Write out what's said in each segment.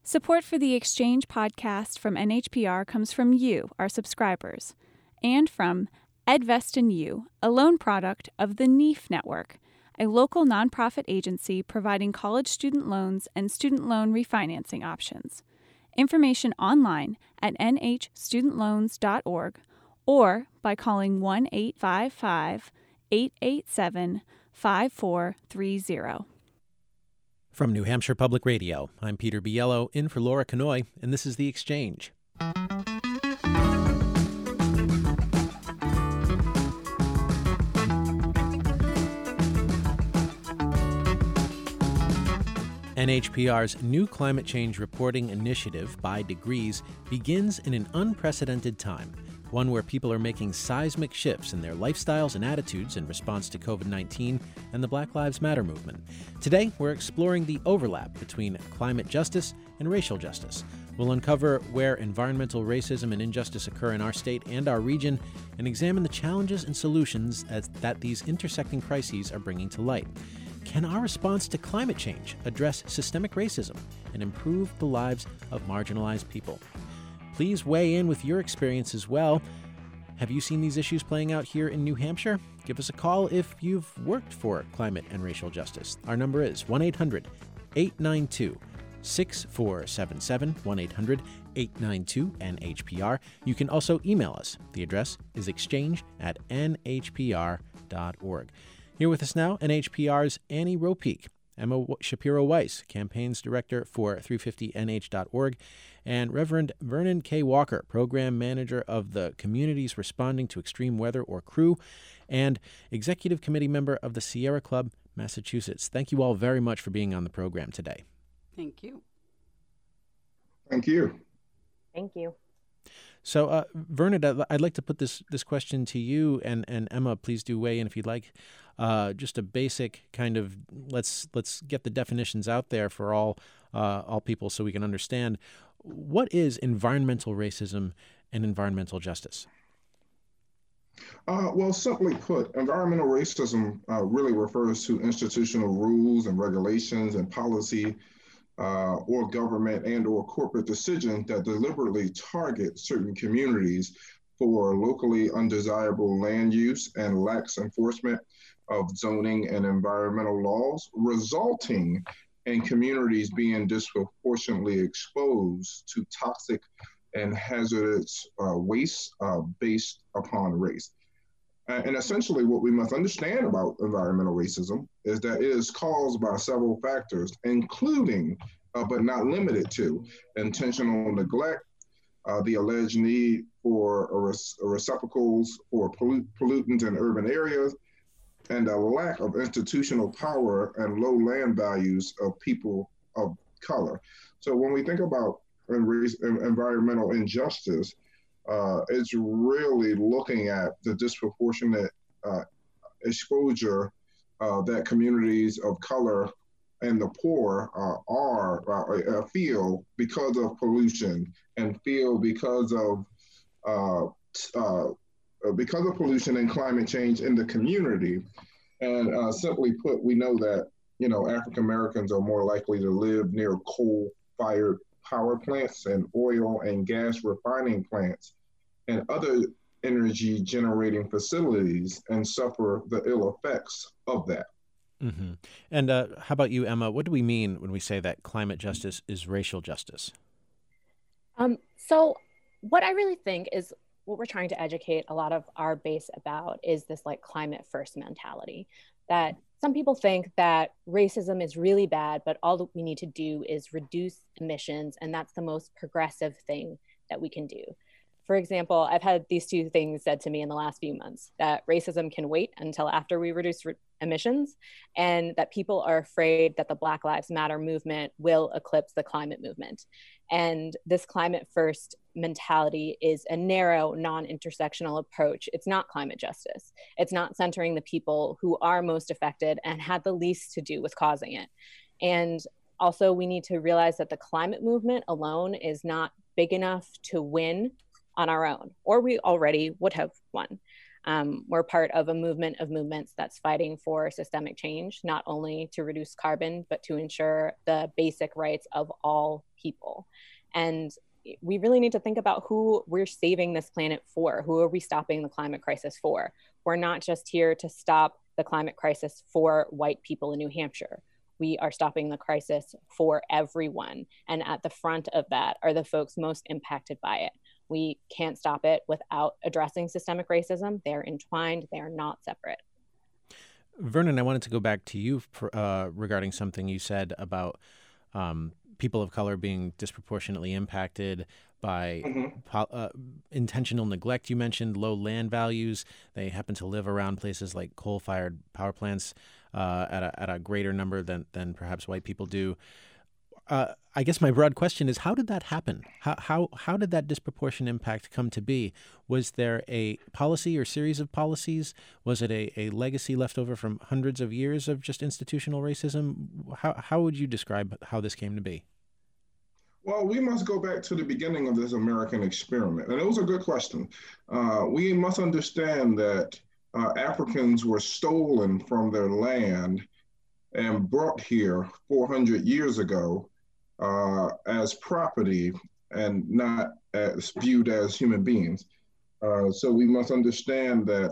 Support for the Exchange podcast from NHPR comes from you, our subscribers, and from EdVest and You, a loan product of the NEAF Network, a local nonprofit agency providing college student loans and student loan refinancing options. Information online at nhstudentloans.org or by calling 1-855-887-5430. From New Hampshire Public Radio, I'm Peter Biello, in for Laura Canoy, and this is The Exchange. NHPR's new climate change reporting initiative, By Degrees, begins in an unprecedented time, one where people are making seismic shifts in their lifestyles and attitudes in response to COVID-19 and the Black Lives Matter movement. Today, we're exploring the overlap between climate justice and racial justice. We'll uncover where environmental racism and injustice occur in our state and our region, and examine the challenges and solutions that these intersecting crises are bringing to light. Can our response to climate change address systemic racism and improve the lives of marginalized people? Please weigh in with your experience as well. Have you seen these issues playing out here in New Hampshire? Give us a call if you've worked for climate and racial justice. Our number is 1-800-892-6477, 1-800-892-NHPR. You can also email us. The address is exchange@nhpr.org. Here with us now, NHPR's Annie Ropeek, Emma Shapiro-Weiss, Campaigns Director for 350nh.org, and Reverend Vernon K. Walker, Program Manager of the Communities Responding to Extreme Weather, or CREW, and Executive Committee Member of the Sierra Club, Massachusetts. Thank you all very much for being on the program today. Thank you. Thank you. Thank you. So, Vernon, I'd like to put this question to you, and Emma, please do weigh in if you'd like. Just a basic kind of let's get the definitions out there for all people so we can understand. What is environmental racism and environmental justice? Well, simply put, environmental racism really refers to institutional rules and regulations and policy or government and or corporate decisions that deliberately target certain communities for locally undesirable land use and lax enforcement of zoning and environmental laws, resulting in communities being disproportionately exposed to toxic and hazardous waste based upon race. And essentially what we must understand about environmental racism is that it is caused by several factors, including, but not limited to, intentional neglect, the alleged need for receptacles for pollutants in urban areas, and a lack of institutional power and low land values of people of color. So when we think about environmental injustice, it's really looking at the disproportionate exposure that communities of color and the poor feel because of pollution and feel because of pollution and climate change in the community. And simply put, we know that, African Americans are more likely to live near coal-fired power plants and oil and gas refining plants and other energy generating facilities and suffer the ill effects of that. Mm-hmm. And how about you, Emma? What do we mean when we say that climate justice is racial justice? So what I really think is what we're trying to educate a lot of our base about is this climate first mentality, that some people think that racism is really bad, but all that we need to do is reduce emissions. And that's the most progressive thing that we can do. For example, I've had these two things said to me in the last few months, that racism can wait until after we reduce emissions, and that people are afraid that the Black Lives Matter movement will eclipse the climate movement. And this climate first mentality is a narrow, non-intersectional approach. It's not climate justice. It's not centering the people who are most affected and had the least to do with causing it. And also, we need to realize that the climate movement alone is not big enough to win on our own, or we already would have won. We're part of a movement of movements that's fighting for systemic change, not only to reduce carbon, but to ensure the basic rights of all people. And we really need to think about who we're saving this planet for. Who are we stopping the climate crisis for? We're not just here to stop the climate crisis for white people in New Hampshire. We are stopping the crisis for everyone. And at the front of that are the folks most impacted by it. We can't stop it without addressing systemic racism. They're entwined. They are not separate. Vernon, I wanted to go back to you regarding something you said about people of color being disproportionately impacted by intentional neglect. You mentioned low land values. They happen to live around places like coal-fired power plants at a greater number than perhaps white people do. I guess my broad question is, how did that happen? How did that disproportionate impact come to be? Was there a policy or series of policies? Was it a legacy left over from hundreds of years of just institutional racism? How would you describe how this came to be? Well, we must go back to the beginning of this American experiment. And it was a good question. We must understand that Africans were stolen from their land and brought here 400 years ago as property and not as viewed as human beings. So we must understand that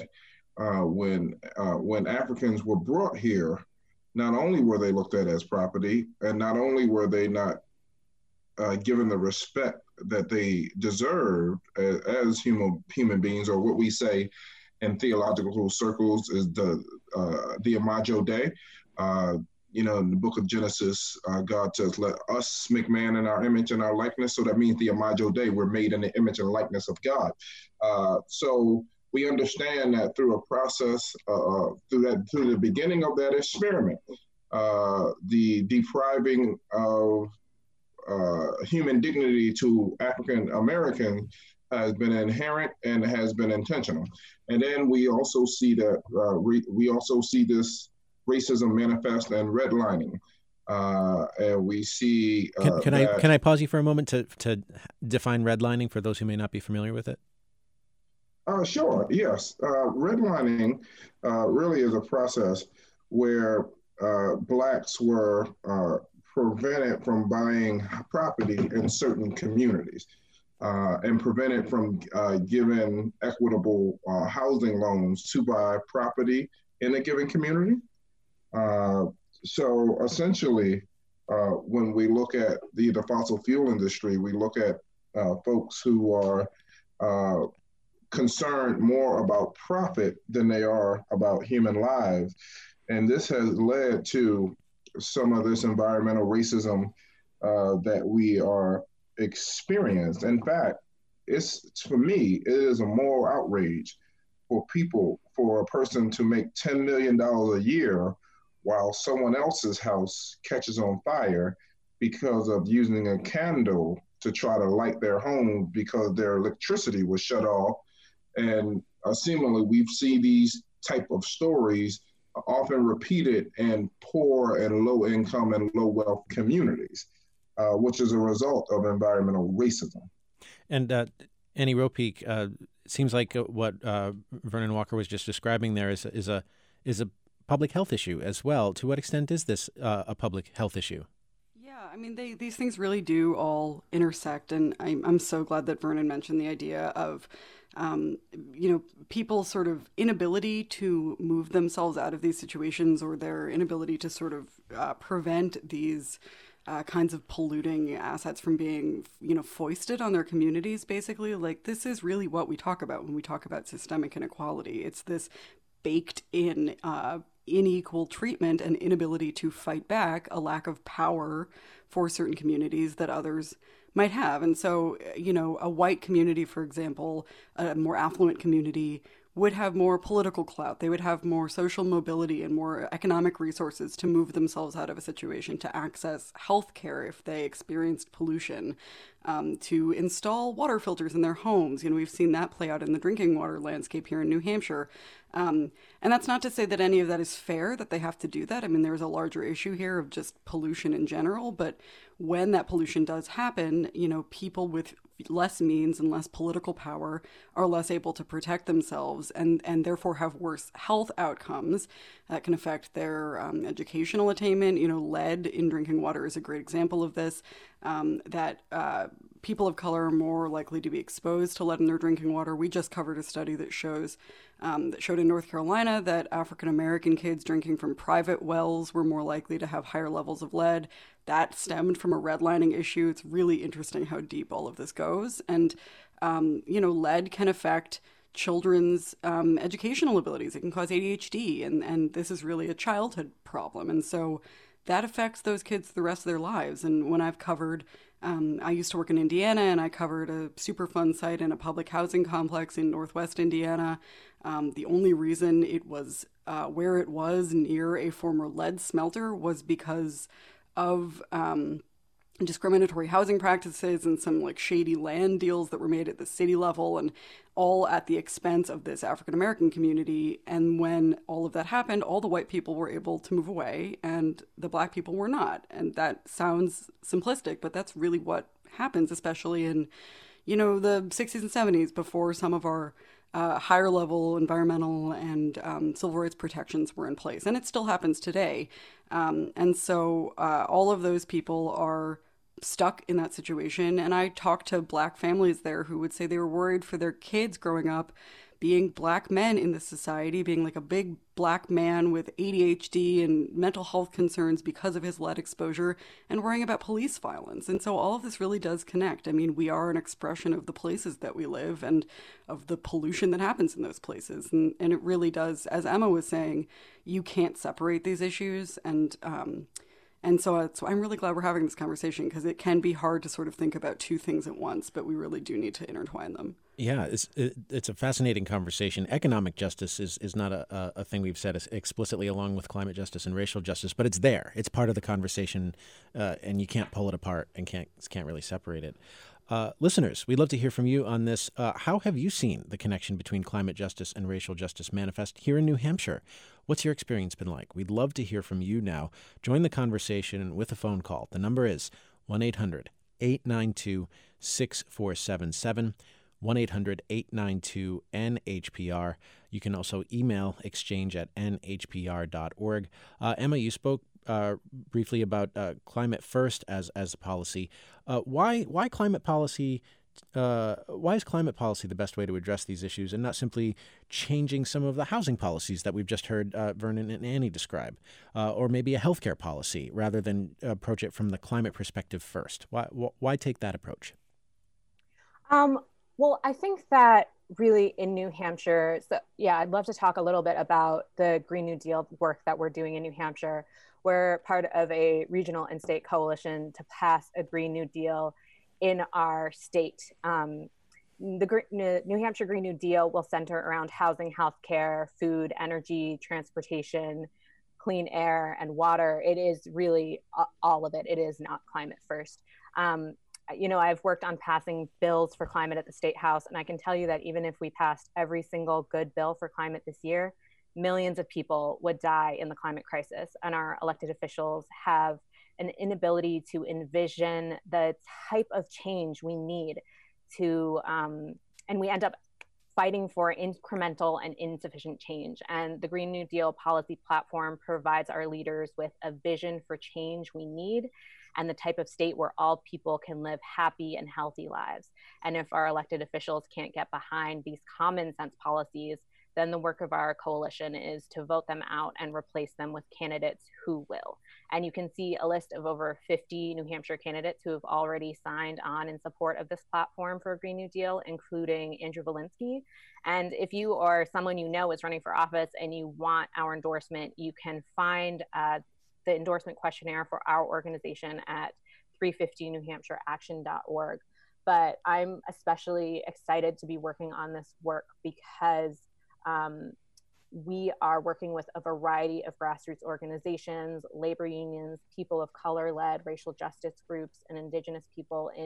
when Africans were brought here, not only were they looked at as property, and not only were they not given the respect that they deserved as human beings, or what we say in theological circles is the Imago Dei. In the book of Genesis, God says, let us make man in our image and our likeness. So that means the Imago Dei, we're made in the image and likeness of God. So we understand that through a process, through the beginning of that experiment, the depriving of human dignity to African Americans has been inherent and has been intentional. And then we also see that we also see this racism manifest in redlining, and we see. Can I pause you for a moment to define redlining for those who may not be familiar with it? Sure. Yes, redlining really is a process where Blacks were prevented from buying property in certain communities and prevented from giving equitable housing loans to buy property in a given community. So essentially, when we look at the fossil fuel industry, we look at folks who are concerned more about profit than they are about human lives. And this has led to some of this environmental racism that we are experienced. In fact, for me, it is a moral outrage for a person to make $10 million a year while someone else's house catches on fire because of using a candle to try to light their home because their electricity was shut off. And seemingly we see these type of stories often repeated in poor and low income and low wealth communities, which is a result of environmental racism. And Annie Ropeik, seems like what Vernon Walker was just describing there is a public health issue as well. To what extent is this a public health issue? Yeah, I mean, these things really do all intersect, and I'm so glad that Vernon mentioned the idea of, people's sort of inability to move themselves out of these situations, or their inability to sort of prevent these kinds of polluting assets from being, foisted on their communities, basically. Like, this is really what we talk about when we talk about systemic inequality. It's this baked in unequal treatment and inability to fight back, a lack of power for certain communities that others might have. And so, a white community, for example, a more affluent community, would have more political clout. They would have more social mobility and more economic resources to move themselves out of a situation, to access health care if they experienced pollution. to install water filters in their homes. We've seen that play out in the drinking water landscape here in New Hampshire. And that's not to say that any of that is fair, that they have to do that. I mean, there's a larger issue here of just pollution in general, but when that pollution does happen, people with less means and less political power are less able to protect themselves and therefore have worse health outcomes that can affect their educational attainment. Lead in drinking water is a great example of this, that people of color are more likely to be exposed to lead in their drinking water. We just covered a study that showed in North Carolina that African American kids drinking from private wells were more likely to have higher levels of lead. That stemmed from a redlining issue. It's really interesting how deep all of this goes. And, lead can affect children's educational abilities. It can cause ADHD, and this is really a childhood problem. And so that affects those kids the rest of their lives. And when I've covered, I used to work in Indiana, and I covered a Superfund site in a public housing complex in Northwest Indiana. The only reason it was where it was near a former lead smelter was because of discriminatory housing practices and some shady land deals that were made at the city level, and all at the expense of this African American community. And when all of that happened, all the white people were able to move away and the black people were not. And that sounds simplistic, but that's really what happens, especially in, the 60s and 70s, before some of our higher level environmental and civil rights protections were in place. And it still happens today. And so all of those people are stuck in that situation. And I talked to black families there who would say they were worried for their kids growing up being black men in this society, being a big black man with ADHD and mental health concerns because of his lead exposure, and worrying about police violence. And so all of this really does connect. I mean, we are an expression of the places that we live and of the pollution that happens in those places. And it really does, as Emma was saying, you can't separate these issues. And so I'm really glad we're having this conversation, because it can be hard to sort of think about two things at once, but we really do need to intertwine them. Yeah, it's a fascinating conversation. Economic justice is not a thing we've said explicitly along with climate justice and racial justice, but it's there. It's part of the conversation, and you can't pull it apart and can't really separate it. Listeners, we'd love to hear from you on this. How have you seen the connection between climate justice and racial justice manifest here in New Hampshire? What's your experience been like? We'd love to hear from you now. Join the conversation with a phone call. The number is 1-800-892-6477, 1-800-892-NHPR. You can also email exchange@nhpr.org. Emma, you spoke briefly about climate first as a policy. Why climate policy? Why is climate policy the best way to address these issues, and not simply changing some of the housing policies that we've just heard Vernon and Annie describe, or maybe a healthcare policy, rather than approach it from the climate perspective first? Why take that approach? Well, I think that really in New Hampshire, I'd love to talk a little bit about the Green New Deal work that we're doing in New Hampshire. We're part of a regional and state coalition to pass a Green New Deal in our state. The New Hampshire Green New Deal will center around housing, healthcare, food, energy, transportation, clean air, and water. It is really all of it. It is not climate first. I've worked on passing bills for climate at the State House, and I can tell you that even if we passed every single good bill for climate this year, millions of people would die in the climate crisis. And our elected officials have an inability to envision the type of change we need to, and we end up fighting for incremental and insufficient change. And the Green New Deal policy platform provides our leaders with a vision for change we need, and the type of state where all people can live happy and healthy lives. And if our elected officials can't get behind these common sense policies, then the work of our coalition is to vote them out and replace them with candidates who will. And you can see a list of over 50 New Hampshire candidates who have already signed on in support of this platform for a Green New Deal, including Andrew Volinsky. And if you or someone you know is running for office and you want our endorsement, you can find the endorsement questionnaire for our organization at 350newhampshireaction.org. But I'm especially excited to be working on this work because we are working with a variety of grassroots organizations, labor unions, people of color-led racial justice groups, and Indigenous people in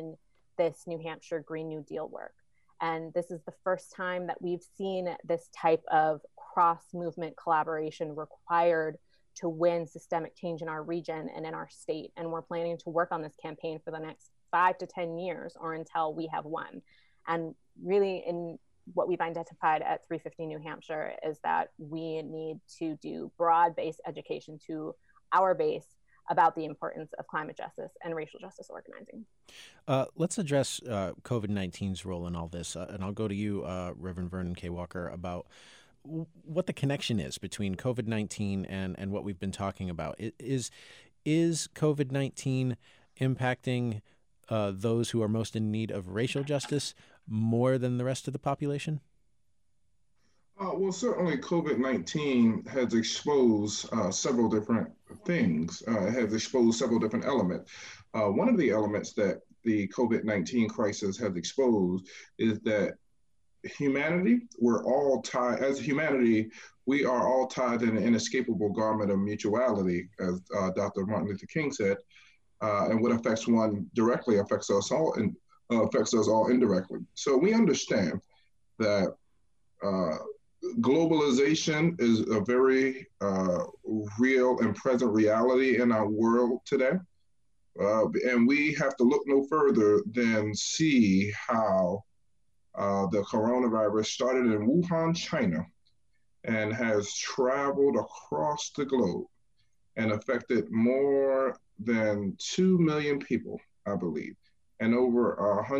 this New Hampshire Green New Deal work. And this is the first time that we've seen this type of cross-movement collaboration required to win systemic change in our region and in our state. And we're planning to work on this campaign for the next 5 to 10 years or until we have won. And really, in what we've identified at 350 New Hampshire is that we need to do broad-based education to our base about the importance of climate justice and racial justice organizing. Let's address COVID-19's role in all this. And I'll go to you, Reverend Vernon K. Walker, about what the connection is between COVID-19 and what we've been talking about. Is COVID-19 impacting those who are most in need of racial justice more than the rest of the population? Well, certainly COVID-19 has exposed several different things. It has exposed several different elements. One of the elements that the COVID-19 crisis has exposed is that humanity, we're all tied, as humanity, we are all tied in an inescapable garment of mutuality, as Dr. Martin Luther King said. And what affects one directly affects us all and affects us all indirectly. So we understand that globalization is a very real and present reality in our world today. And we have to look no further than see how the coronavirus started in Wuhan, China, and has traveled across the globe and affected more than 2 million people, I believe. And over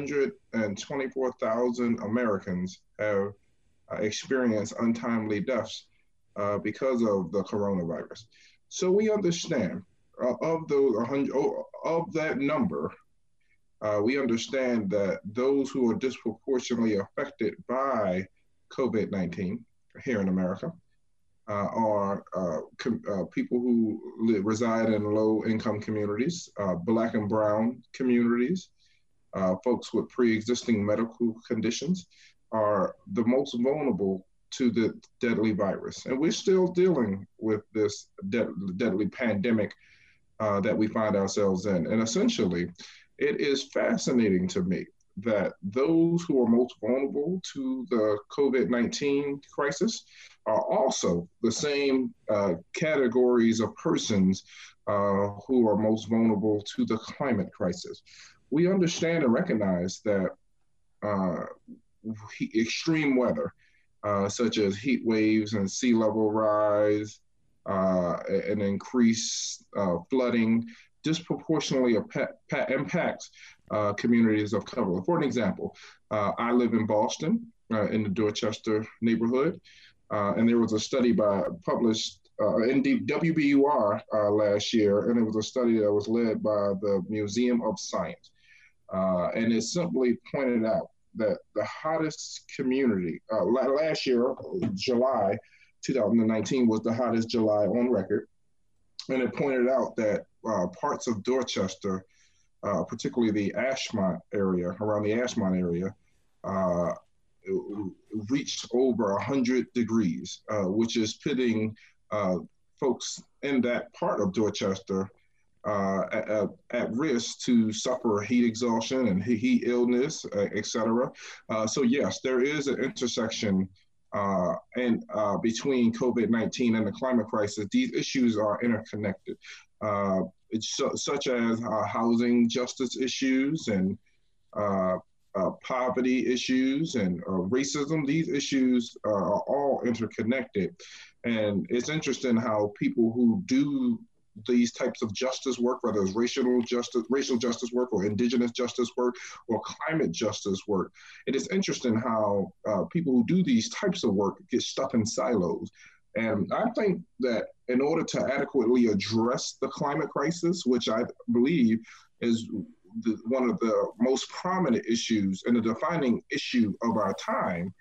124,000 Americans have experienced untimely deaths because of the coronavirus. So we understand of that number, we understand that those who are disproportionately affected by COVID-19 here in America are people who reside in low-income communities, Black and Brown communities, folks with pre-existing medical conditions are the most vulnerable to the deadly virus. And we're still dealing with this deadly pandemic that we find ourselves in. And essentially, it is fascinating to me that those who are most vulnerable to the COVID-19 crisis are also the same categories of persons who are most vulnerable to the climate crisis. We understand and recognize that extreme weather, such as heat waves and sea level rise, and increased flooding, disproportionately impacts communities of color. For an example, I live in Boston, in the Dorchester neighborhood, and there was a study published in the WBUR last year, and it was a study that was led by the Museum of Science. And it simply pointed out that the hottest community, last year, July 2019 was the hottest July on record. And it pointed out that parts of Dorchester, particularly the Ashmont area, around the Ashmont area, reached over 100 degrees, which is pitting folks in that part of Dorchester at risk to suffer heat exhaustion and heat illness, et cetera. So yes, there is an intersection between COVID-19 and the climate crisis. These issues are interconnected, such as housing justice issues and poverty issues and racism. These issues are all interconnected. And it's interesting how people who do these types of justice work, whether it's racial justice work or indigenous justice work or climate justice work, it is interesting how people who do these types of work get stuck in silos. And I think that in order to adequately address the climate crisis, which I believe is one of the most prominent issues and the defining issue of our time,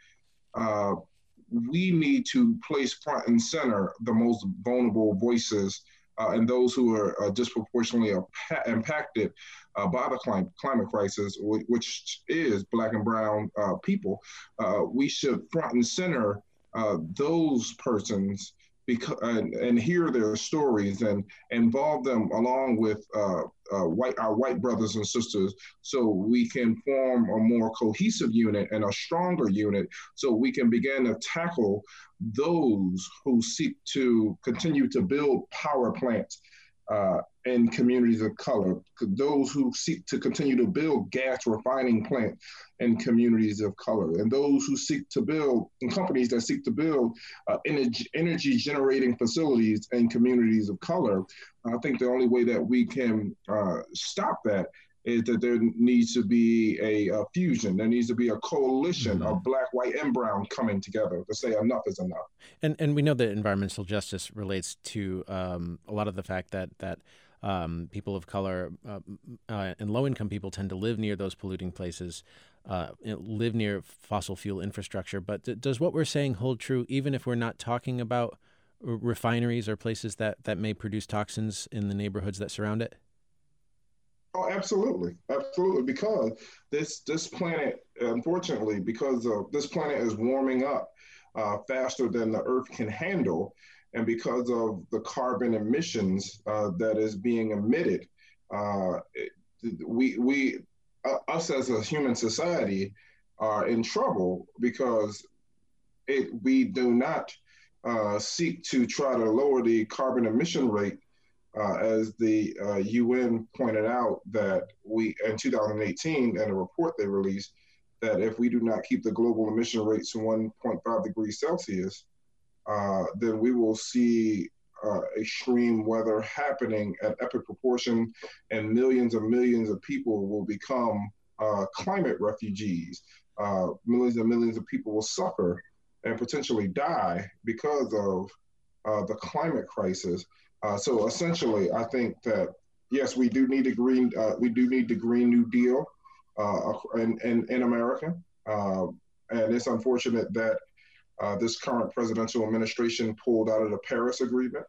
we need to place front and center the most vulnerable voices and those who are disproportionately impacted by the climate crisis, which is Black and Brown people. We should front and center those persons and hear their stories and involve them along with our white brothers and sisters, so we can form a more cohesive unit and a stronger unit, so we can begin to tackle those who seek to continue to build power plants in communities of color, those who seek to continue to build gas refining plants in communities of color, and those who seek to build, and companies that seek to build energy generating facilities in communities of color. I think the only way that we can stop that is that there needs to be a fusion. There needs to be a coalition of Black, white, and brown coming together to say enough is enough. And we know that environmental justice relates to a lot of the fact that people of color and low-income people tend to live near those polluting places, live near fossil fuel infrastructure. But does what we're saying hold true even if we're not talking about refineries or places that may produce toxins in the neighborhoods that surround it? Oh, absolutely. Absolutely. Because this planet, unfortunately, because this planet is warming up faster than the Earth can handle, and because of the carbon emissions that is being emitted, us as a human society are in trouble because we do not seek to try to lower the carbon emission rate. As the UN pointed out that in 2018, in a report they released, that if we do not keep the global emission rates to 1.5 degrees Celsius, then we will see extreme weather happening at epic proportion, and millions of people will become climate refugees. Millions and millions of people will suffer and potentially die because of the climate crisis. So essentially, I think that yes, we do need the Green New Deal in America, and it's unfortunate that this current presidential administration pulled out of the Paris Agreement.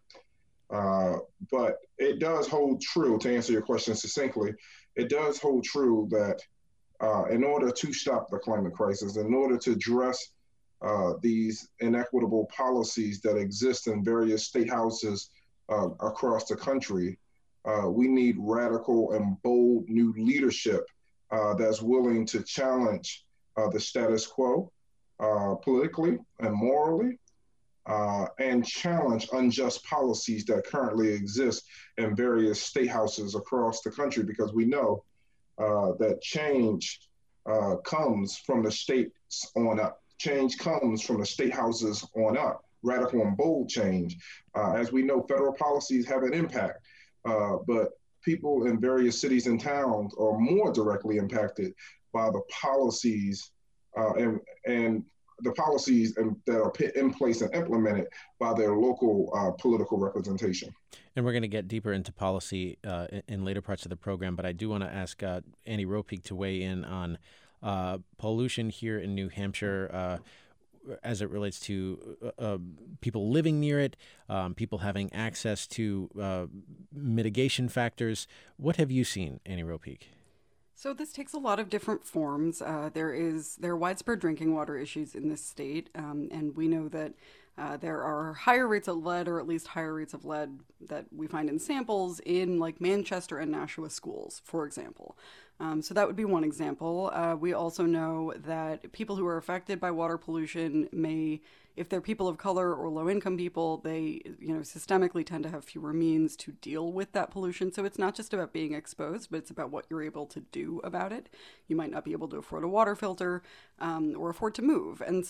But it does hold true, to answer your question succinctly, it does hold true that in order to stop the climate crisis, in order to address these inequitable policies that exist in various state houses across the country, we need radical and bold new leadership that's willing to challenge the status quo politically and morally, and challenge unjust policies that currently exist in various state houses across the country, because we know that change comes from the states on up. Change comes from the state houses on up. Radical and bold change. As we know, federal policies have an impact, but people in various cities and towns are more directly impacted by the policies and the policies that are put in place and implemented by their local political representation. And we're going to get deeper into policy in later parts of the program, but I do want to ask Annie Ropeek to weigh in on pollution here in New Hampshire, as it relates to people living near it, people having access to mitigation factors. What have you seen, Annie Ropeek? So this takes a lot of different forms. There are widespread drinking water issues in this state, and we know that there are higher rates of lead, or at least higher rates of lead that we find in samples in like Manchester and Nashua schools, for example. So that would be one example. We also know that people who are affected by water pollution may, if they're people of color or low-income people, they, systemically tend to have fewer means to deal with that pollution. So it's not just about being exposed, but it's about what you're able to do about it. You might not be able to afford a water filter or afford to move. And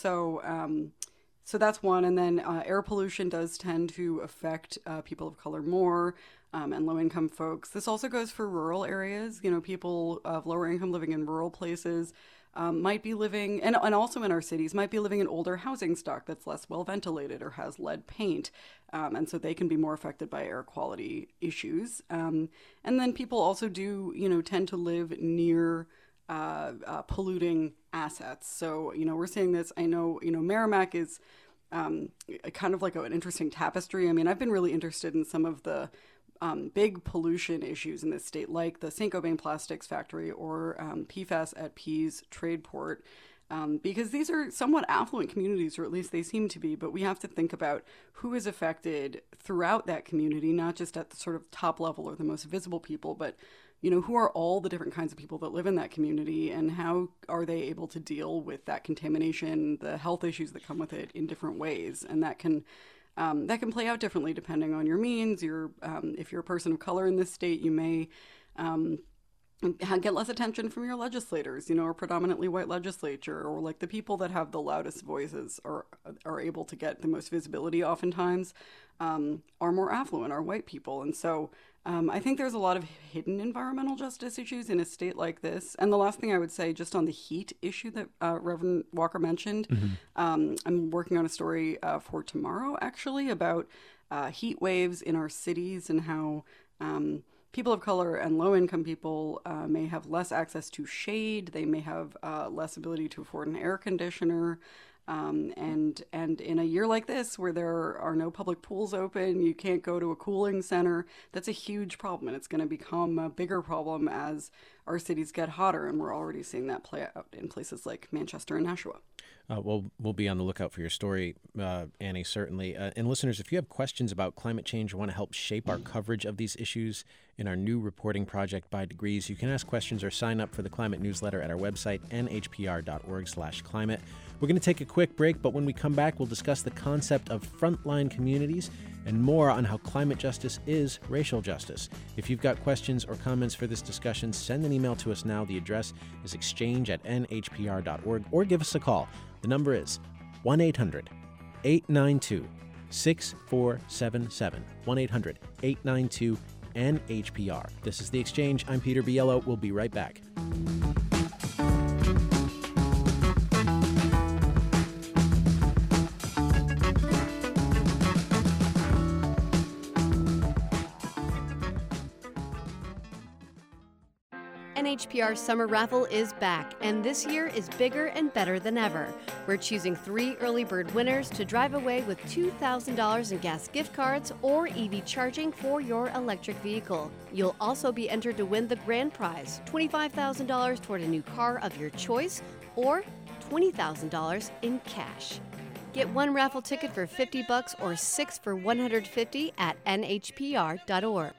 so that's one. And then air pollution does tend to affect people of color more, and low-income folks. This also goes for rural areas. People of lower income living in rural places might be living, and also in our cities, might be living in older housing stock that's less well ventilated or has lead paint. And so they can be more affected by air quality issues. And then people also do, tend to live near polluting assets. So, we're seeing this. I know, Merrimack is kind of like an interesting tapestry. I mean, I've been really interested in some of the big pollution issues in this state, like the Saint-Gobain Plastics Factory or PFAS at Pease Trade Port. because these are somewhat affluent communities, or at least they seem to be, but we have to think about who is affected throughout that community, not just at the sort of top level or the most visible people, but who are all the different kinds of people that live in that community, and how are they able to deal with that contamination, the health issues that come with it in different ways. And that can play out differently depending on your means. If you're a person of color in this state, you may get less attention from your legislators, or predominantly white legislature, or like the people that have the loudest voices are able to get the most visibility oftentimes, are more affluent, are white people. And so I think there's a lot of hidden environmental justice issues in a state like this. And the last thing I would say, just on the heat issue that Reverend Walker mentioned, I'm working on a story for tomorrow, actually, about heat waves in our cities and how people of color and low-income people may have less access to shade. They may have less ability to afford an air conditioner. And in a year like this, where there are no public pools open, you can't go to a cooling center, that's a huge problem. And it's going to become a bigger problem as our cities get hotter. And we're already seeing that play out in places like Manchester and Nashua. We'll be on the lookout for your story, Annie, certainly. And listeners, if you have questions about climate change or want to help shape our coverage of these issues in our new reporting project by Degrees, you can ask questions or sign up for the climate newsletter at our website, nhpr.org/climate. We're going to take a quick break, but when we come back, we'll discuss the concept of frontline communities and more on how climate justice is racial justice. If you've got questions or comments for this discussion, send an email to us now. The address is exchange@nhpr.org, or give us a call. The number is 1-800-892-6477, 1-800-892-NHPR. This is The Exchange. I'm Peter Biello. We'll be right back. NHPR Summer Raffle is back, and this year is bigger and better than ever. We're choosing 3 early bird winners to drive away with $2,000 in gas gift cards or EV charging for your electric vehicle. You'll also be entered to win the grand prize, $25,000 toward a new car of your choice, or $20,000 in cash. Get 1 raffle ticket for $50 or 6 for $150 at nhpr.org.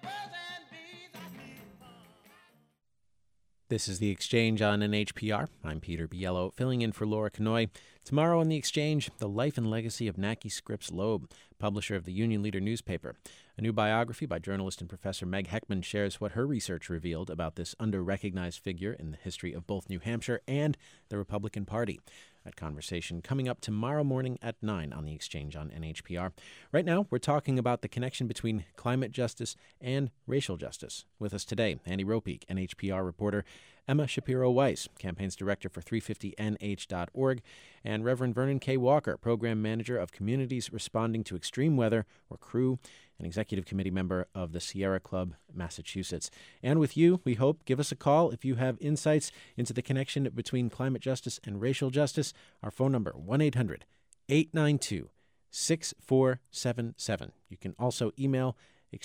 This is The Exchange on NHPR. I'm Peter Biello, filling in for Laura Kanoy. Tomorrow on The Exchange, the life and legacy of Naki Scripps Loeb, publisher of the Union Leader newspaper. A new biography by journalist and professor Meg Heckman shares what her research revealed about this under-recognized figure in the history of both New Hampshire and the Republican Party. That conversation coming up tomorrow morning at 9 on The Exchange on NHPR. Right now, we're talking about the connection between climate justice and racial justice. With us today, Annie Ropeek, NHPR reporter, Emma Shapiro-Weiss, campaigns director for 350nh.org, and Reverend Vernon K. Walker, program manager of Communities Responding to Extreme Weather, or CREW, an executive committee member of the Sierra Club, Massachusetts. And with you, we hope, give us a call if you have insights into the connection between climate justice and racial justice. Our phone number, 1-800-892-6477. You can also email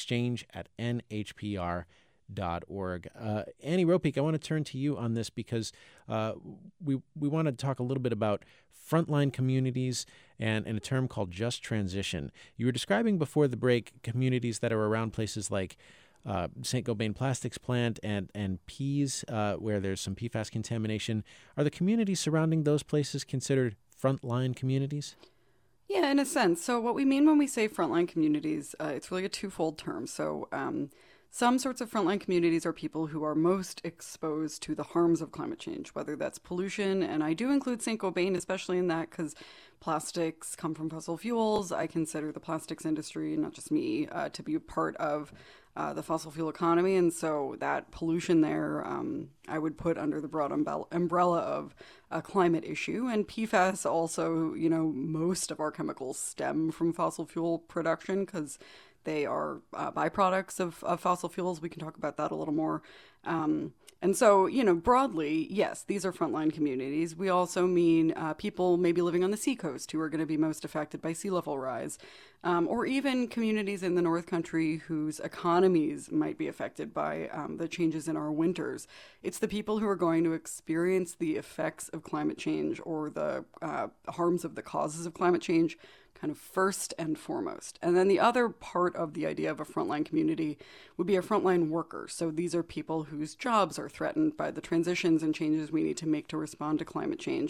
exchange@nhpr.org. Annie Ropeek, I want to turn to you on this because we want to talk a little bit about frontline communities and a term called just transition. You were describing before the break communities that are around places like St. Gobain Plastics Plant and Pease, where there's some PFAS contamination. Are the communities surrounding those places considered frontline communities? Yeah, in a sense. So what we mean when we say frontline communities, it's really a twofold term. So some sorts of frontline communities are people who are most exposed to the harms of climate change, whether that's pollution, and I do include St. Gobain especially in that because plastics come from fossil fuels. I consider the plastics industry, not just me, to be a part of the fossil fuel economy, and so that pollution there I would put under the broad umbrella of a climate issue. And PFAS also, most of our chemicals stem from fossil fuel production because they are byproducts of fossil fuels. We can talk about that a little more. And so, broadly, yes, these are frontline communities. We also mean people maybe living on the seacoast who are going to be most affected by sea level rise. or even communities in the North Country whose economies might be affected by the changes in our winters. It's the people who are going to experience the effects of climate change or the harms of the causes of climate change kind of first and foremost. And then the other part of the idea of a frontline community would be a frontline worker. So these are people whose jobs are threatened by the transitions and changes we need to make to respond to climate change,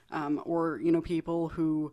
or people who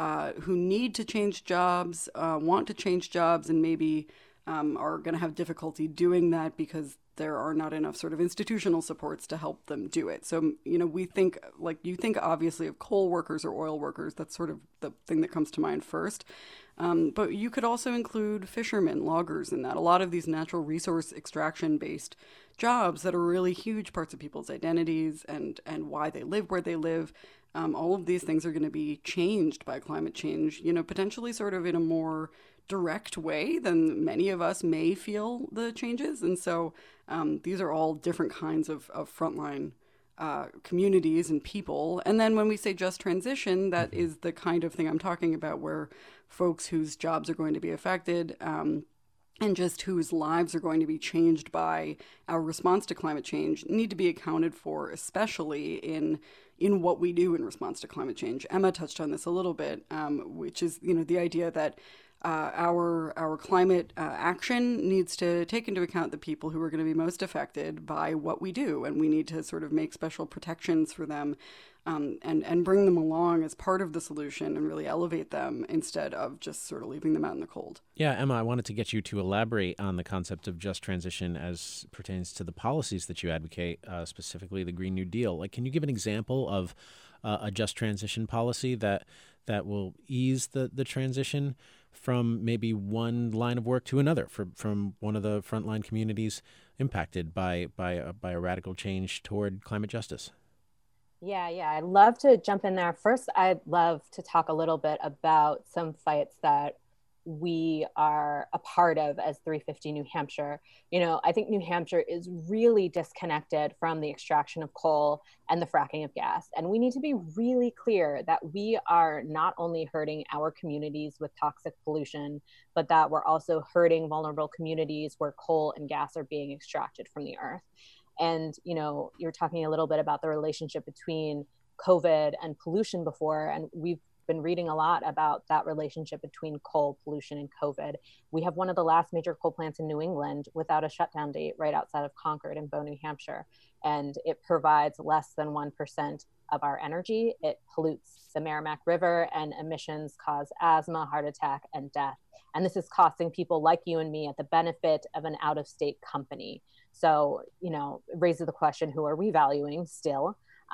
need to change jobs, want to change jobs, and maybe are going to have difficulty doing that because there are not enough sort of institutional supports to help them do it. So, we think, you think obviously of coal workers or oil workers. That's sort of the thing that comes to mind first. But you could also include fishermen, loggers in that. A lot of these natural resource extraction-based jobs that are really huge parts of people's identities and why they live where they live. All of these things are going to be changed by climate change, potentially sort of in a more direct way than many of us may feel the changes. And so these are all different kinds of frontline communities and people. And then when we say just transition, that is the kind of thing I'm talking about, where folks whose jobs are going to be affected and just whose lives are going to be changed by our response to climate change need to be accounted for, especially in what we do in response to climate change. Emma touched on this a little bit, which is, the idea that our climate action needs to take into account the people who are going to be most affected by what we do, and we need to sort of make special protections for them, and bring them along as part of the solution and really elevate them instead of just sort of leaving them out in the cold. Yeah, Emma, I wanted to get you to elaborate on the concept of just transition as pertains to the policies that you advocate, specifically the Green New Deal. Can you give an example of a just transition policy that will ease the transition from maybe one line of work to another, from one of the frontline communities impacted by a radical change toward climate justice? Yeah, I'd love to jump in there. First, I'd love to talk a little bit about some fights that we are a part of as 350 New Hampshire. I think New Hampshire is really disconnected from the extraction of coal and the fracking of gas. And we need to be really clear that we are not only hurting our communities with toxic pollution, but that we're also hurting vulnerable communities where coal and gas are being extracted from the earth. And, you're talking a little bit about the relationship between COVID and pollution before, and we've been reading a lot about that relationship between coal pollution and COVID. We have one of the last major coal plants in New England without a shutdown date right outside of Concord in Bow, New Hampshire. And it provides less than 1% of our energy. It pollutes the Merrimack River, and emissions cause asthma, heart attack, and death. And this is costing people like you and me at the benefit of an out-of-state company. So, it raises the question, who are we valuing still?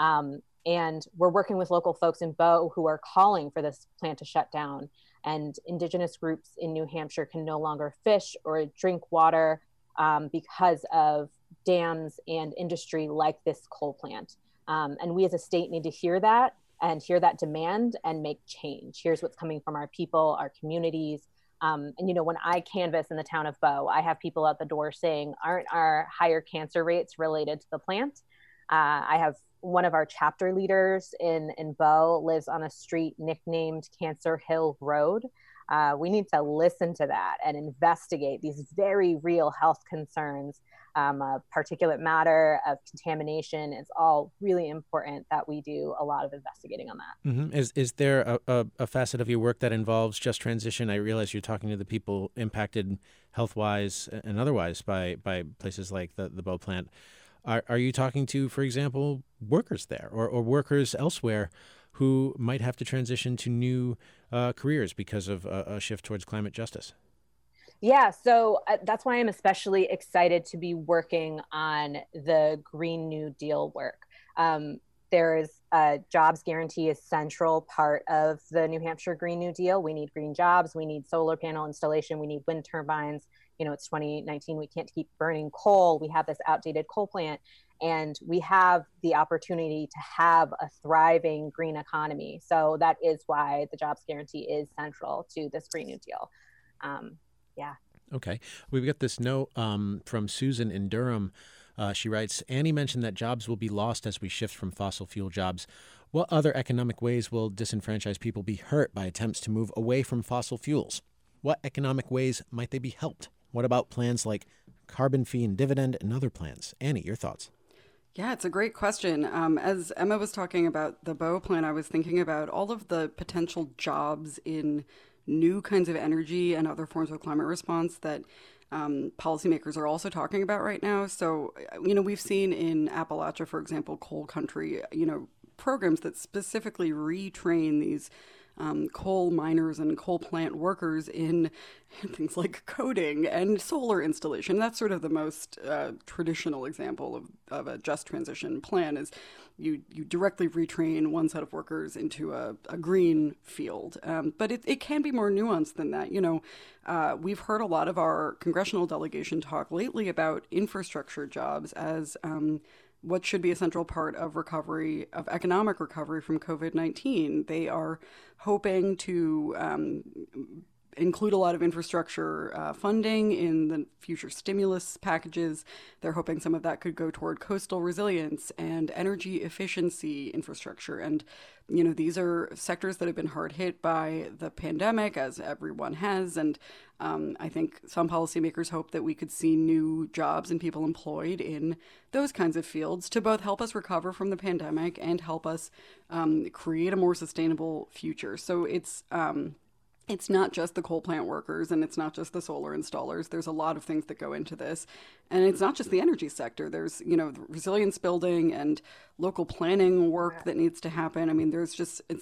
And we're working with local folks in Bow who are calling for this plant to shut down. And Indigenous groups in New Hampshire can no longer fish or drink water because of dams and industry like this coal plant. And we as a state need to hear that and hear that demand and make change. Here's what's coming from our people, our communities. And when I canvass in the town of Bow, I have people at the door saying, aren't our higher cancer rates related to the plant? I have one of our chapter leaders in Bow lives on a street nicknamed Cancer Hill Road. We need to listen to that and investigate these very real health concerns. Particulate matter, of contamination. It's all really important that we do a lot of investigating on that. Mm-hmm. Is there a facet of your work that involves just transition? I realize you're talking to the people impacted health-wise and otherwise by places like the Bow plant. Are you talking to, for example, workers there or workers elsewhere who might have to transition to new careers because of a shift towards climate justice? Yeah, so that's why I'm especially excited to be working on the Green New Deal work. There's a jobs guarantee is central part of the New Hampshire Green New Deal. We need green jobs, we need solar panel installation, we need wind turbines. It's 2019, we can't keep burning coal. We have this outdated coal plant, and we have the opportunity to have a thriving green economy. So that is why the jobs guarantee is central to this Green New Deal. Yeah. Okay. We've got this note from Susan in Durham. She writes, Annie mentioned that jobs will be lost as we shift from fossil fuel jobs. What other economic ways will disenfranchised people be hurt by attempts to move away from fossil fuels? what economic ways might they be helped? What about plans like carbon fee and dividend and other plans? Annie, your thoughts? Yeah, it's a great question. As Emma was talking about the BOE plan, I was thinking about all of the potential jobs in new kinds of energy and other forms of climate response that policymakers are also talking about right now. So, we've seen in Appalachia, for example, coal country, programs that specifically retrain these coal miners and coal plant workers in things like coding and solar installation. That's sort of the most traditional example of a just transition plan is you directly retrain one set of workers into a green field. But it can be more nuanced than that. We've heard a lot of our congressional delegation talk lately about infrastructure jobs as what should be a central part of recovery, of economic recovery from COVID-19. They are hoping to include a lot of infrastructure funding in the future stimulus packages. They're hoping some of that could go toward coastal resilience and energy efficiency infrastructure. And, these are sectors that have been hard hit by the pandemic, as everyone has. And I think some policymakers hope that we could see new jobs and people employed in those kinds of fields to both help us recover from the pandemic and help us create a more sustainable future. So it's not just the coal plant workers and it's not just the solar installers. There's a lot of things that go into this. And it's not just the energy sector. There's, the resilience building and local planning work that needs to happen. I mean, it's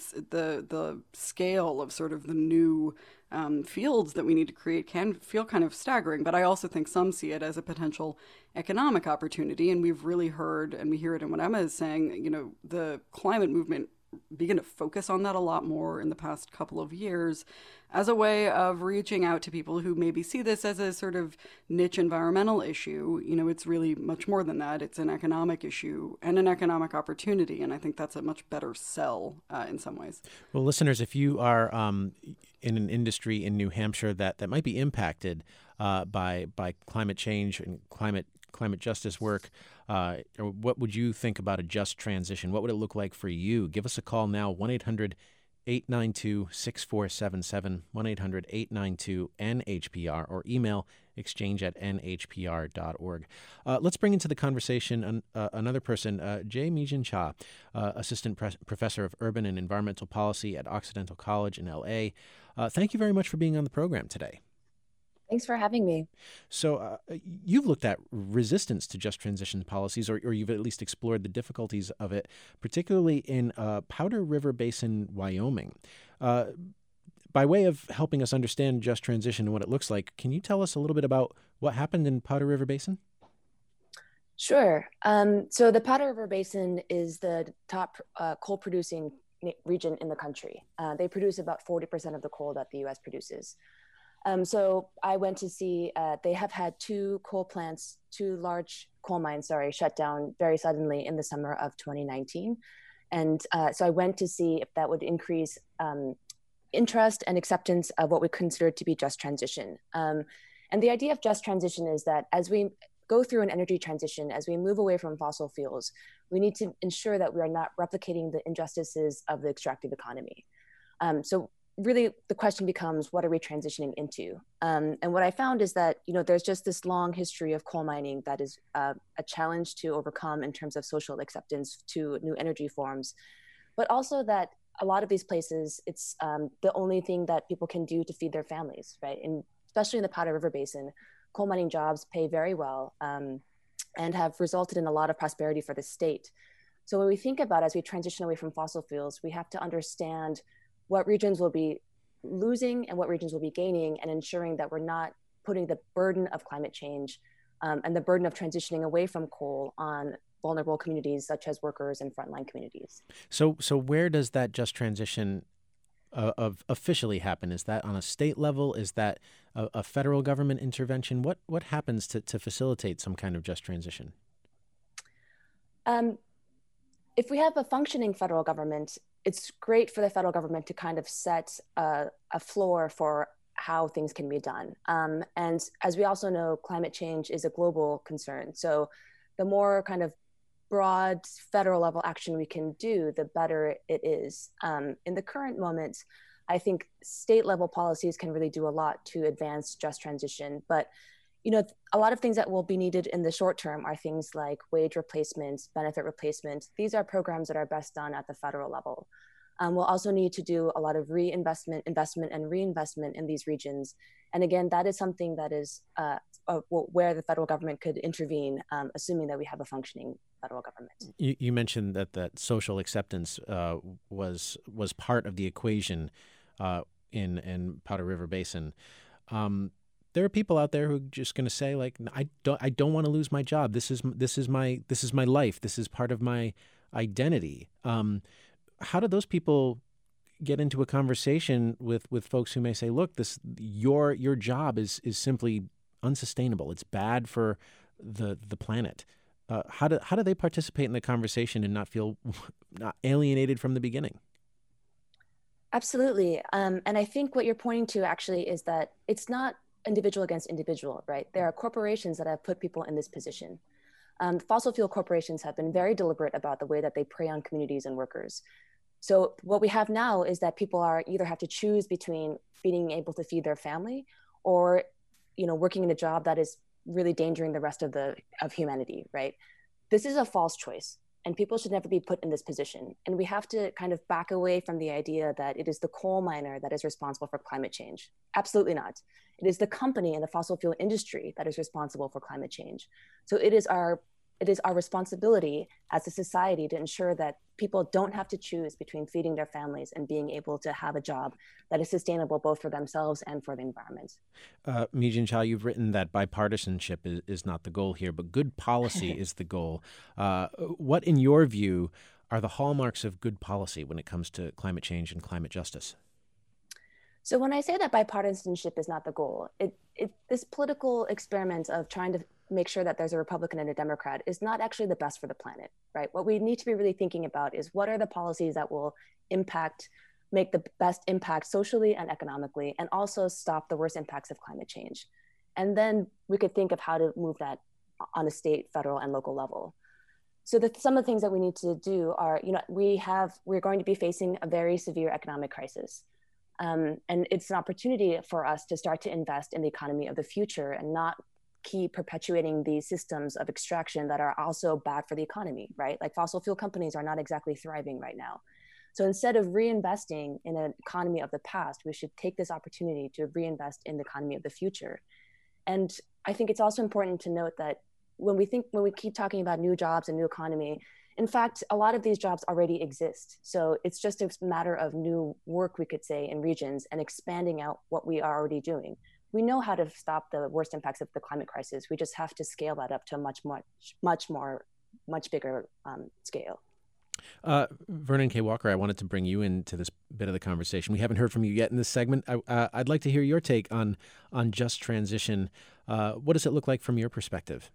the scale of sort of the new fields that we need to create can feel kind of staggering. But I also think some see it as a potential economic opportunity. And we've really heard, and we hear it in what Emma is saying, the climate movement begin to focus on that a lot more in the past couple of years as a way of reaching out to people who maybe see this as a sort of niche environmental issue. It's really much more than that. It's an economic issue and an economic opportunity. And I think that's a much better sell in some ways. Well, listeners, if you are in an industry in New Hampshire that might be impacted by climate change and climate justice work, or what would you think about a just transition? What would it look like for you? Give us a call now, 1-800-892-6477, 1-800-892-NHPR, or email exchange@nhpr.org. Let's bring into the conversation another person, Jay Meejin Cha, Assistant Professor of Urban and Environmental Policy at Occidental College in L.A. Thank you very much for being on the program today. Thanks for having me. So you've looked at resistance to just transition policies, or you've at least explored the difficulties of it, particularly in Powder River Basin, Wyoming. By way of helping us understand just transition and what it looks like, can you tell us a little bit about what happened in Powder River Basin? Sure. So the Powder River Basin is the top coal-producing region in the country. They produce about 40% of the coal that the U.S. produces. So I went to see, they have had two large coal mines, shut down very suddenly in the summer of 2019. And so I went to see if that would increase interest and acceptance of what we consider to be just transition. And the idea of just transition is that as we go through an energy transition, as we move away from fossil fuels, we need to ensure that we are not replicating the injustices of the extractive economy. So really the question becomes, what are we transitioning into? And what I found is that, there's just this long history of coal mining that is a challenge to overcome in terms of social acceptance to new energy forms, but also that a lot of these places, it's the only thing that people can do to feed their families, right? And especially in the Powder River Basin, coal mining jobs pay very well and have resulted in a lot of prosperity for the state. So when we think about, as we transition away from fossil fuels, we have to understand what regions will be losing and what regions will be gaining, and ensuring that we're not putting the burden of climate change and the burden of transitioning away from coal on vulnerable communities such as workers and frontline communities. So where does that just transition officially happen? Is that on a state level? Is that a federal government intervention? What happens to facilitate some kind of just transition? If we have a functioning federal government, it's great for the federal government to kind of set a floor for how things can be done. And as we also know, climate change is a global concern. So the more kind of broad federal level action we can do, the better it is. In the current moment, I think state level policies can really do a lot to advance just transition. But a lot of things that will be needed in the short term are things like wage replacements, benefit replacement. These are programs that are best done at the federal level. We'll also need to do a lot of investment and reinvestment in these regions. And again, that is something that is where the federal government could intervene, assuming that we have a functioning federal government. You mentioned that social acceptance was part of the equation in Powder River Basin. There are people out there who are just going to say, like, I don't want to lose my job. This is my life. This is part of my identity. How do those people get into a conversation with folks who may say, look, your job is simply unsustainable. It's bad for the planet. How do they participate in the conversation and not feel not alienated from the beginning? Absolutely. And I think what you're pointing to actually is that it's not individual against individual, right? There are corporations that have put people in this position. Fossil fuel corporations have been very deliberate about the way that they prey on communities and workers. So what we have now is that people either have to choose between being able to feed their family or, working in a job that is really endangering the rest of humanity, right? This is a false choice, and people should never be put in this position. And we have to kind of back away from the idea that it is the coal miner that is responsible for climate change. Absolutely not. It is the company and the fossil fuel industry that is responsible for climate change. So it is our responsibility as a society to ensure that people don't have to choose between feeding their families and being able to have a job that is sustainable both for themselves and for the environment. Mi-Jin Cho, you've written that bipartisanship is not the goal here, but good policy is the goal. What, in your view, are the hallmarks of good policy when it comes to climate change and climate justice? So when I say that bipartisanship is not the goal, this political experiment of trying to make sure that there's a Republican and a Democrat is not actually the best for the planet, right? What we need to be really thinking about is what are the policies that will make the best impact socially and economically, and also stop the worst impacts of climate change. And then we could think of how to move that on a state, federal, and local level. So some of the things that we need to do are, we're going to be facing a very severe economic crisis. And it's an opportunity for us to start to invest in the economy of the future and not keep perpetuating these systems of extraction that are also bad for the economy, right? Like fossil fuel companies are not exactly thriving right now. So instead of reinvesting in an economy of the past, we should take this opportunity to reinvest in the economy of the future. And I think it's also important to note that when we keep talking about new jobs and new economy, in fact, a lot of these jobs already exist. So it's just a matter of new work, we could say, in regions and expanding out what we are already doing. We know how to stop the worst impacts of the climate crisis. We just have to scale that up to a much bigger scale. Vernon K. Walker, I wanted to bring you into this bit of the conversation. We haven't heard from you yet in this segment. I'd like to hear your take on just transition. What does it look like from your perspective?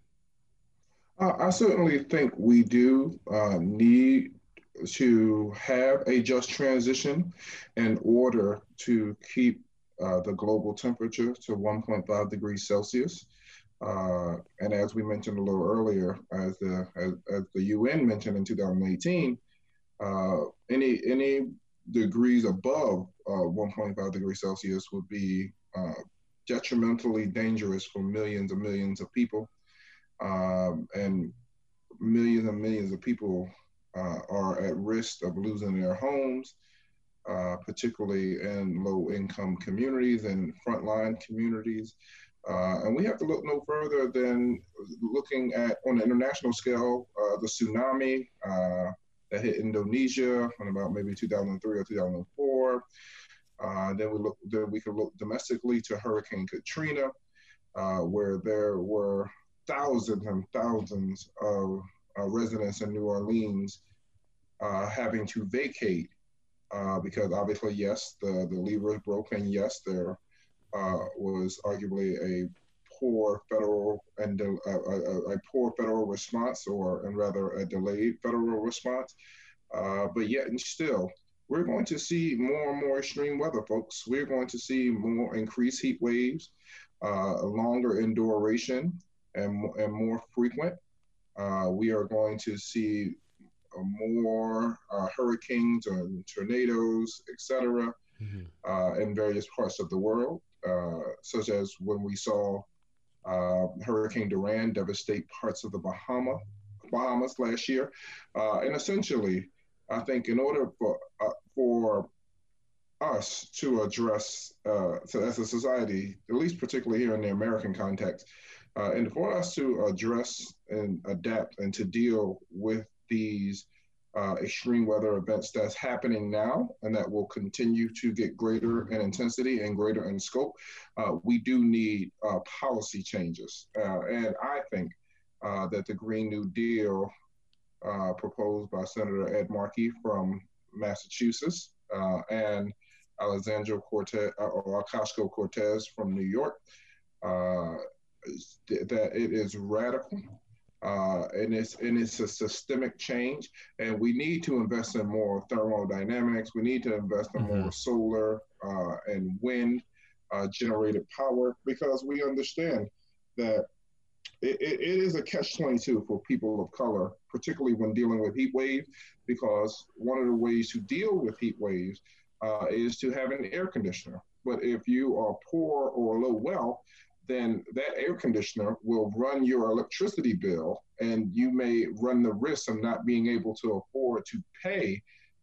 I certainly think we do need to have a just transition in order to keep the global temperature to 1.5 degrees Celsius. And as we mentioned a little earlier, as the UN mentioned in 2018, any degrees above 1.5 degrees Celsius would be detrimentally dangerous for millions and millions of people. And millions of people are at risk of losing their homes, particularly in low-income communities and frontline communities. And we have to look no further than looking at, on an international scale, the tsunami that hit Indonesia in about maybe 2003 or 2004. Then we could look domestically to Hurricane Katrina, where there were thousands and thousands of residents in New Orleans having to vacate because obviously, yes, the levers broke, and yes, there was arguably a poor federal response, and rather a delayed federal response. But yet and still, we're going to see more and more extreme weather, folks. We're going to see more increased heat waves, longer in duration, and more frequent. We are going to see more hurricanes and tornadoes, etc. in various parts of the world, such as when we saw Hurricane Duran devastate parts of the Bahamas last year. And essentially, I think in order for us to address, as a society, at least particularly here in the American context, and for us to address and adapt and to deal with these extreme weather events that's happening now and that will continue to get greater in intensity and greater in scope, we do need policy changes. And I think that the Green New Deal proposed by Senator Ed Markey from Massachusetts and Alexandria Ocasio-Cortez from New York, that it is radical. And it's a systemic change, and we need to invest in more thermodynamics. We need to invest in more solar and wind generated power, because we understand that it is a catch-22 for people of color, particularly when dealing with heat waves, because one of the ways to deal with heat waves is to have an air conditioner. But if you are poor or low wealth, then that air conditioner will run your electricity bill, and you may run the risk of not being able to afford to pay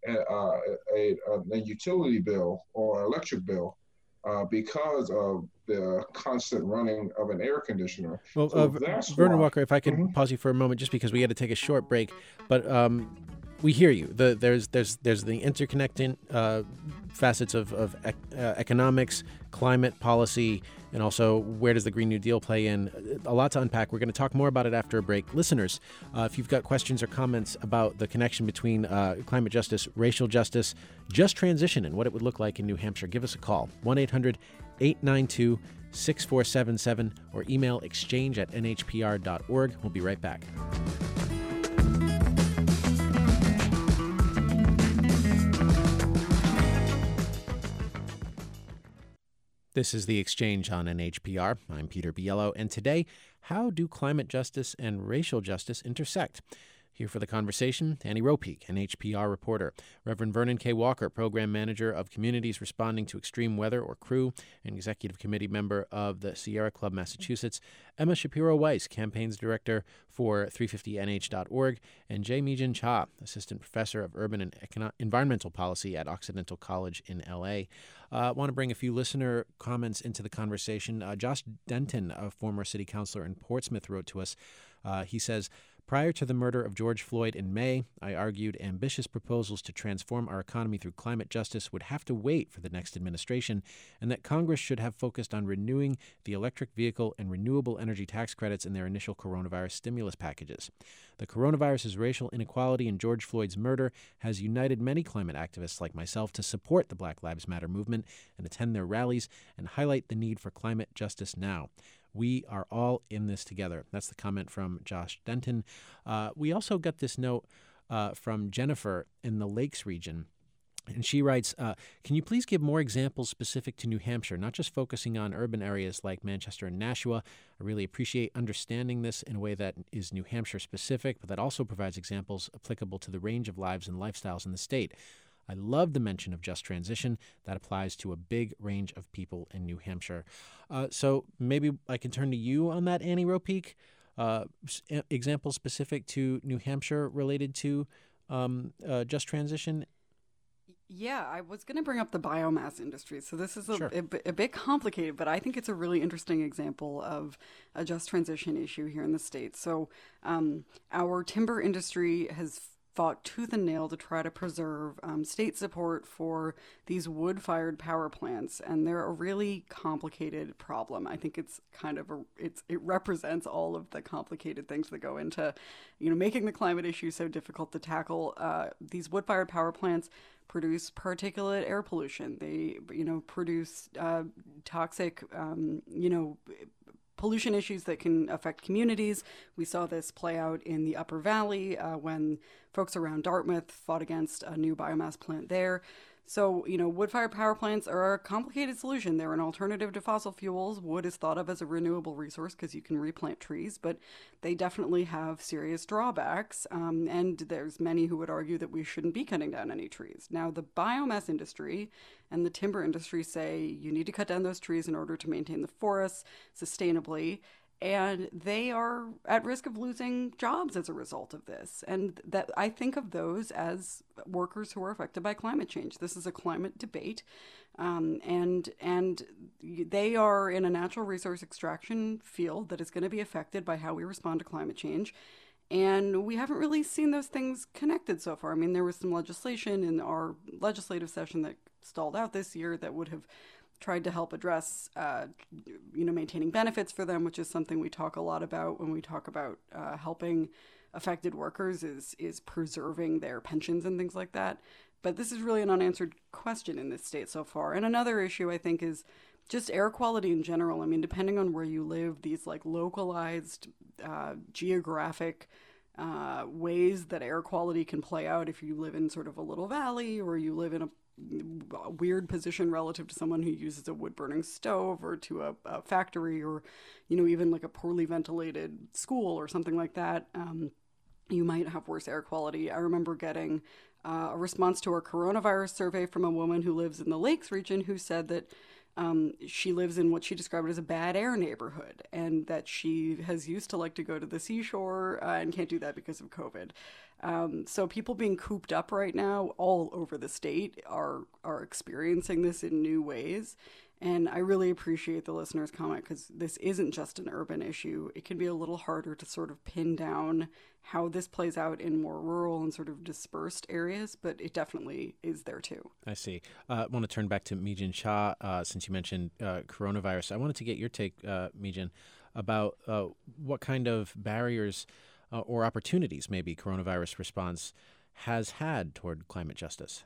a utility bill or electric bill because of the constant running of an air conditioner. Well, so Vernon Walker, if I could pause you for a moment, just because we got to take a short break, but we hear you. There's the interconnected facets of economics, climate policy, and also where does the Green New Deal play in? A lot to unpack. We're going to talk more about it after a break. Listeners, if you've got questions or comments about the connection between climate justice, racial justice, just transition, and what it would look like in New Hampshire, give us a call. 1-800-892-6477 or email exchange@nhpr.org. We'll be right back. This is The Exchange on NHPR. I'm Peter Biello, and today, how do climate justice and racial justice intersect? Here for the conversation, Annie Ropeek, NHPR reporter, Reverend Vernon K. Walker, Program Manager of Communities Responding to Extreme Weather, or CREW, and Executive Committee member of the Sierra Club, Massachusetts, Emma Shapiro-Weiss, Campaigns Director for 350nh.org, and Jay Meejin Cha, Assistant Professor of Urban and Environmental Policy at Occidental College in L.A. I want to bring a few listener comments into the conversation. Josh Denton, a former city councilor in Portsmouth, wrote to us. He says, prior to the murder of George Floyd in May, I argued ambitious proposals to transform our economy through climate justice would have to wait for the next administration, and that Congress should have focused on renewing the electric vehicle and renewable energy tax credits in their initial coronavirus stimulus packages. The coronavirus's racial inequality and George Floyd's murder has united many climate activists like myself to support the Black Lives Matter movement and attend their rallies and highlight the need for climate justice now. We are all in this together. That's the comment from Josh Denton. We also got this note from Jennifer in the Lakes region. And she writes, can you please give more examples specific to New Hampshire, not just focusing on urban areas like Manchester and Nashua? I really appreciate understanding this in a way that is New Hampshire specific, but that also provides examples applicable to the range of lives and lifestyles in the state. I love the mention of just transition. That applies to a big range of people in New Hampshire. So maybe I can turn to you on that, Annie Ropeek. Examples specific to New Hampshire related to just transition. Yeah, I was going to bring up the biomass industry. So this is a bit complicated, but I think it's a really interesting example of a just transition issue here in the state. So our timber industry has fought tooth and nail to try to preserve state support for these wood-fired power plants, and they're a really complicated problem. I think it's kind of it represents all of the complicated things that go into, making the climate issue so difficult to tackle. These wood-fired power plants produce particulate air pollution. They, produce toxic, pollution issues that can affect communities. We saw this play out in the Upper Valley when folks around Dartmouth fought against a new biomass plant there. So, wood-fired power plants are a complicated solution. They're an alternative to fossil fuels. Wood is thought of as a renewable resource because you can replant trees, but they definitely have serious drawbacks. And there's many who would argue that we shouldn't be cutting down any trees. Now, the biomass industry and the timber industry say you need to cut down those trees in order to maintain the forests sustainably. And they are at risk of losing jobs as a result of this. And that I think of those as workers who are affected by climate change. This is a climate debate, and they are in a natural resource extraction field that is going to be affected by how we respond to climate change. And we haven't really seen those things connected so far. I mean, there was some legislation in our legislative session that stalled out this year that would have tried to help address, maintaining benefits for them, which is something we talk a lot about when we talk about helping affected workers is preserving their pensions and things like that. But this is really an unanswered question in this state so far. And another issue, I think, is just air quality in general. I mean, depending on where you live, these like localized geographic ways that air quality can play out if you live in sort of a little valley or you live in a weird position relative to someone who uses a wood-burning stove or to a factory or, even like a poorly ventilated school or something like that. You might have worse air quality. I remember getting a response to our coronavirus survey from a woman who lives in the Lakes region who said that she lives in what she described as a bad air neighborhood and that she has used to like to go to the seashore and can't do that because of COVID. So people being cooped up right now all over the state are experiencing this in new ways. And I really appreciate the listener's comment because this isn't just an urban issue. It can be a little harder to sort of pin down how this plays out in more rural and sort of dispersed areas, but it definitely is there too. I see. I want to turn back to Mi-Jin Cha since you mentioned coronavirus. I wanted to get your take, Mi-Jin, about what kind of barriers or opportunities maybe coronavirus response has had toward climate justice.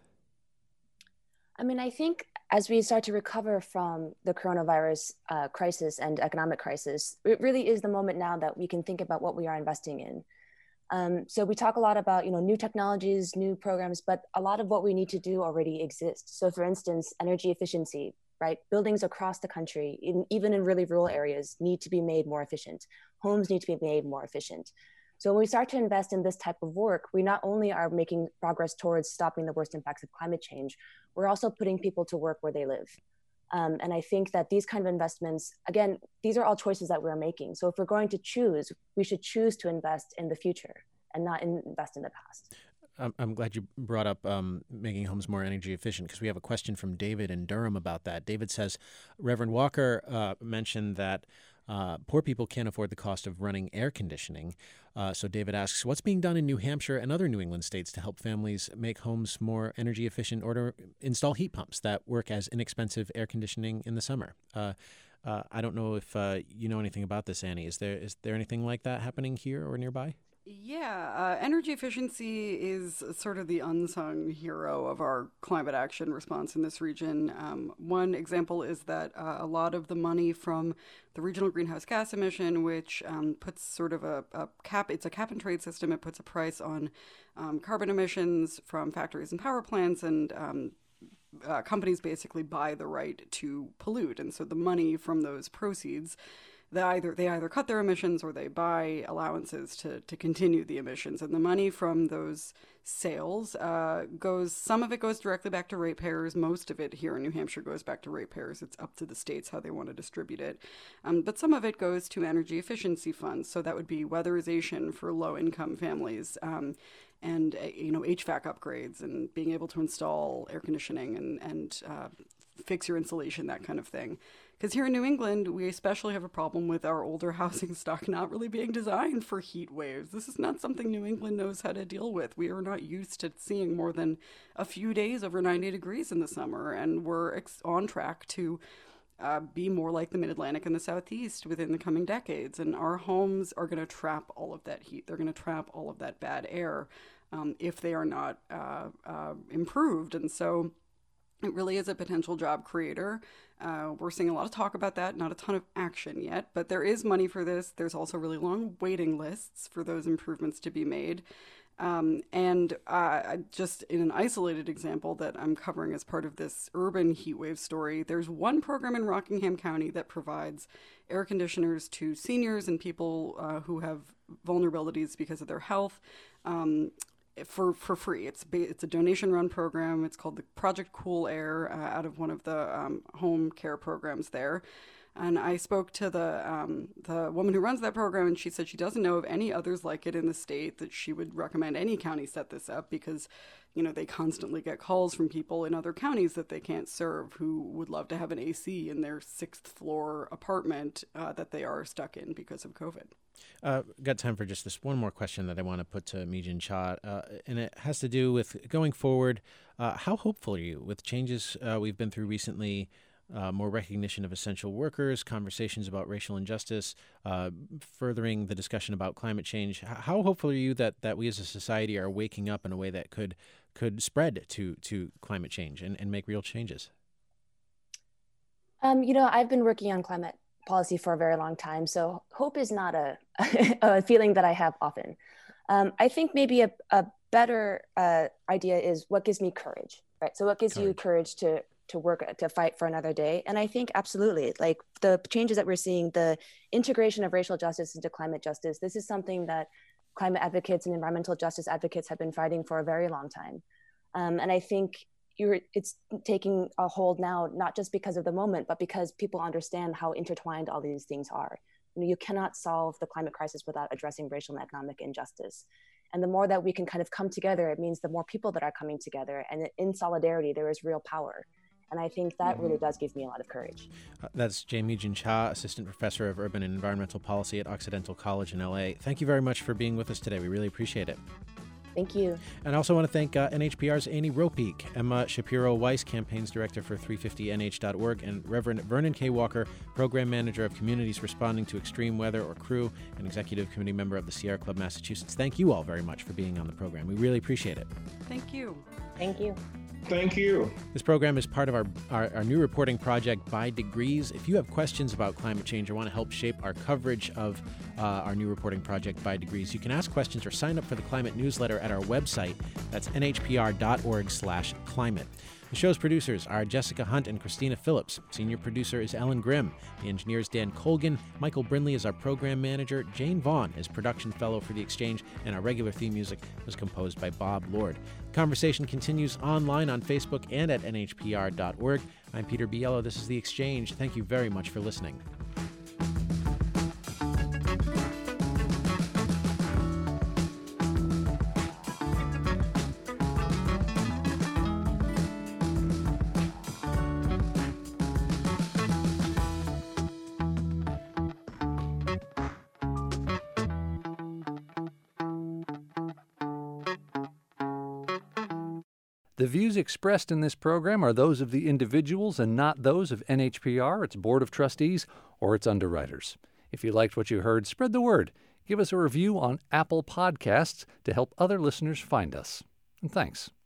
I mean, I think as we start to recover from the coronavirus crisis and economic crisis, it really is the moment now that we can think about what we are investing in. So we talk a lot about, new technologies, new programs, but a lot of what we need to do already exists. So for instance, energy efficiency, right? Buildings across the country, even in really rural areas, need to be made more efficient. Homes need to be made more efficient. So when we start to invest in this type of work, we not only are making progress towards stopping the worst impacts of climate change, we're also putting people to work where they live. And I think that these kind of investments, again, these are all choices that we're making. So if we're going to choose, we should choose to invest in the future and not invest in the past. I'm glad you brought up making homes more energy efficient because we have a question from David in Durham about that. David says, Reverend Walker mentioned that poor people can't afford the cost of running air conditioning. So David asks, what's being done in New Hampshire and other New England states to help families make homes more energy efficient or to install heat pumps that work as inexpensive air conditioning in the summer? I don't know if you know anything about this, Annie. Is there anything like that happening here or nearby? Yeah, energy efficiency is sort of the unsung hero of our climate action response in this region. One example is that a lot of the money from the regional greenhouse gas emission, which puts sort of a cap, it's a cap and trade system. It puts a price on carbon emissions from factories and power plants, and companies basically buy the right to pollute. And so the money from those proceeds, they either cut their emissions or they buy allowances to continue the emissions. And the money from those sales some of it goes directly back to ratepayers. Most of it here in New Hampshire goes back to ratepayers. It's up to the states how they want to distribute it. But some of it goes to energy efficiency funds. So that would be weatherization for low-income families. And HVAC upgrades and being able to install air conditioning and fix your insulation, that kind of thing. Because here in New England, we especially have a problem with our older housing stock not really being designed for heat waves. This is not something New England knows how to deal with. We are not used to seeing more than a few days over 90 degrees in the summer, and we're on track to be more like the Mid-Atlantic and the Southeast within the coming decades. And our homes are going to trap all of that heat. They're going to trap all of that bad air if they are not improved. And so it really is a potential job creator. We're seeing a lot of talk about that, not a ton of action yet, but there is money for this. There's also really long waiting lists for those improvements to be made. And just in an isolated example that I'm covering as part of this urban heat wave story, there's one program in Rockingham County that provides air conditioners to seniors and people who have vulnerabilities because of their health for free. It's a donation-run program. It's called the Project Cool Air out of one of the home care programs there. And I spoke to the woman who runs that program, and she said she doesn't know of any others like it in the state, that she would recommend any county set this up because, they constantly get calls from people in other counties that they can't serve who would love to have an AC in their 6th floor apartment that they are stuck in because of COVID. Got time for just this one more question that I want to put to Mi-Jin Cha, and it has to do with going forward. How hopeful are you with changes we've been through recently? More recognition of essential workers, conversations about racial injustice, furthering the discussion about climate change. How hopeful are you that we as a society are waking up in a way that could spread to climate change and make real changes? I've been working on climate policy for a very long time, so hope is not a feeling that I have often. I think maybe a better idea is what gives me courage, right? So what gives you courage to work, to fight for another day? And I think absolutely, like the changes that we're seeing, the integration of racial justice into climate justice, this is something that climate advocates and environmental justice advocates have been fighting for a very long time. And I think it's taking a hold now, not just because of the moment, but because people understand how intertwined all these things are. You cannot solve the climate crisis without addressing racial and economic injustice. And the more that we can kind of come together, it means the more people that are coming together, and in solidarity, there is real power. And I think that really does give me a lot of courage. That's Mi-Jin Cha, Assistant Professor of Urban and Environmental Policy at Occidental College in LA. Thank you very much for being with us today. We really appreciate it. Thank you. And I also want to thank NHPR's Annie Ropeek, Emma Shapiro-Weiss, Campaigns Director for 350nh.org, and Reverend Vernon K. Walker, Program Manager of Communities Responding to Extreme Weather, or CREW, and Executive Committee Member of the Sierra Club, Massachusetts. Thank you all very much for being on the program. We really appreciate it. Thank you. Thank you. Thank you. This program is part of our new reporting project, By Degrees. If you have questions about climate change or want to help shape our coverage of our new reporting project, By Degrees, you can ask questions or sign up for the climate newsletter at our website. That's nhpr.org/climate. The show's producers are Jessica Hunt and Christina Phillips. Senior producer is Ellen Grimm. The engineer is Dan Colgan. Michael Brindley is our program manager. Jane Vaughn is production fellow for The Exchange. And our regular theme music was composed by Bob Lord. The conversation continues online on Facebook and at nhpr.org. I'm Peter Biello. This is The Exchange. Thank you very much for listening. The views expressed in this program are those of the individuals and not those of NHPR, its Board of Trustees, or its underwriters. If you liked what you heard, spread the word. Give us a review on Apple Podcasts to help other listeners find us. And thanks.